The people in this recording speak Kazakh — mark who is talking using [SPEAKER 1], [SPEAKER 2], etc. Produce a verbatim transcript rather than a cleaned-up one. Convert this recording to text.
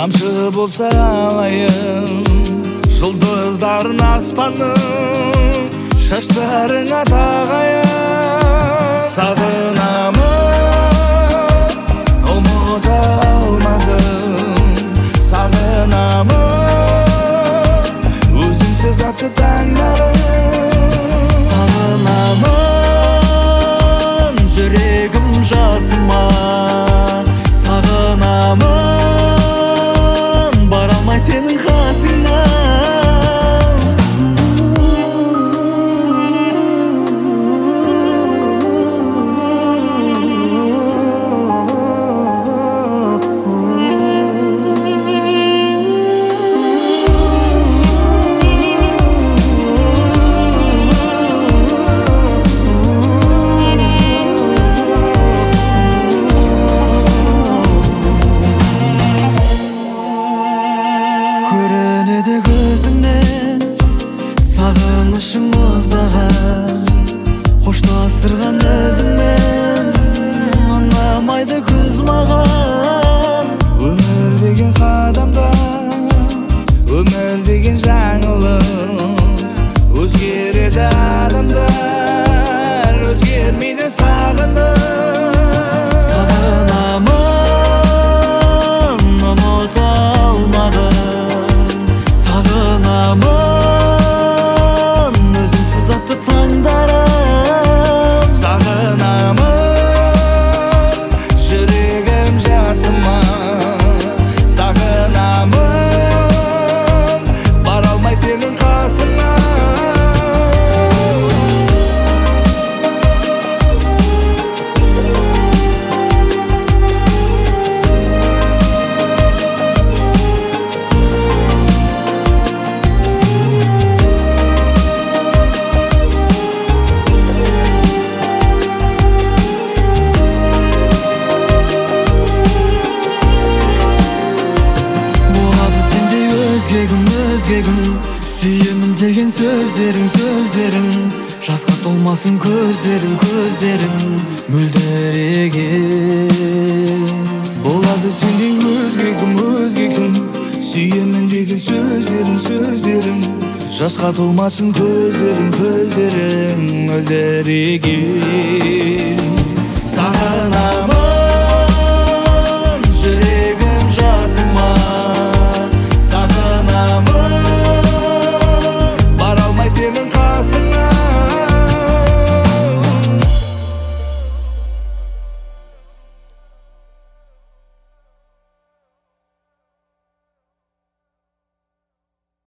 [SPEAKER 1] тамшы болса алайын, жұлдыздарын аспанның, шаштарыңа тағайын. Сағынамын, ұмыта алмадым, сағынамын, өзіңсіз атты таңдарым.
[SPEAKER 2] Сағынамын, жүрегім жасыма, сағынамын, бара алмай сенің қасыңа. Көрінеді көзіңнен сағынышың мұздаған, қоштастырған өзіңмен, ұнамайды күз маған.
[SPEAKER 1] Өмір деген қадамда, өмір деген жаңылыс, өзгереді адамдар, өзгермейді сағыныш.
[SPEAKER 2] Сағынамын, ұмыта алмадым, сағынамын, өзіңсіз атты таңдарым.
[SPEAKER 1] Сағынамын, жүрегім жасыма, сағынамын, бара алмай сенің қасыңа.
[SPEAKER 2] Өзгегім, сүйемін деген сөздерің, сөздерің, жасқа толмасын көздерің, көздерің, мөлдіреген.
[SPEAKER 1] Болады сендей өзгегім, өзгегім, сүйемін деген сөздерің, сөздерің, жасқа толмасын көздерің, көздерің, мөлдіреген.